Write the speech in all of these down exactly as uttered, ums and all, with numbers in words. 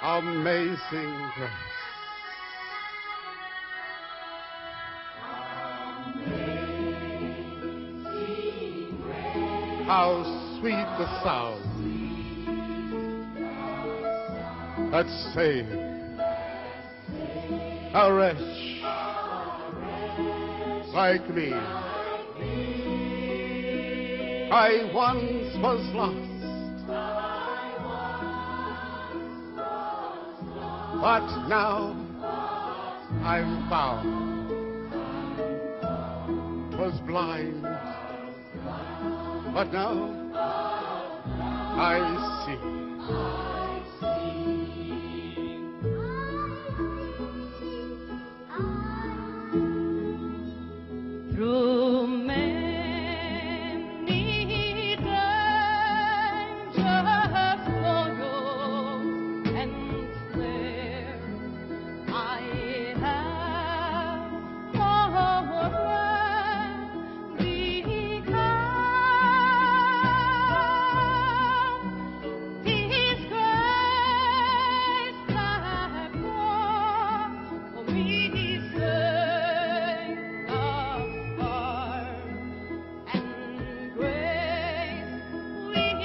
Amazing grace. Amazing grace. How sweet the sound that saved a wretch like me. I once was lost, but now I'm found. 'Twas blind, but now I see. Through many dangers loyal and fair, I have already come. His grace that brought me safe afar, and grace will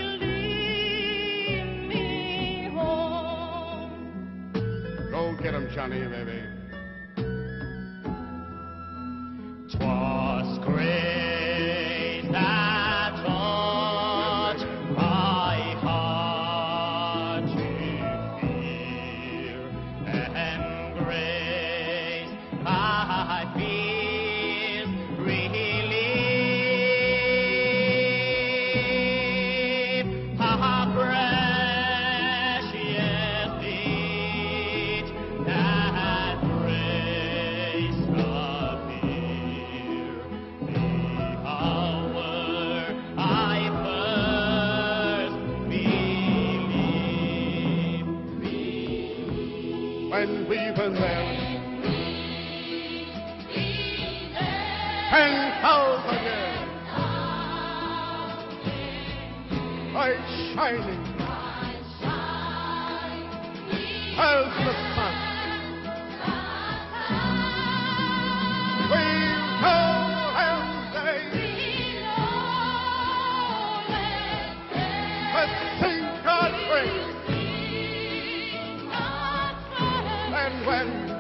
lead me home. Go get him, Johnny, baby. 'Twas grace that taught my heart to fear, and grace I feel relief. How precious it that grace appear, the hour I first believed. When we've been there ten thousand years, bright shining as the sun. We know and say, let's sing God's praise. And when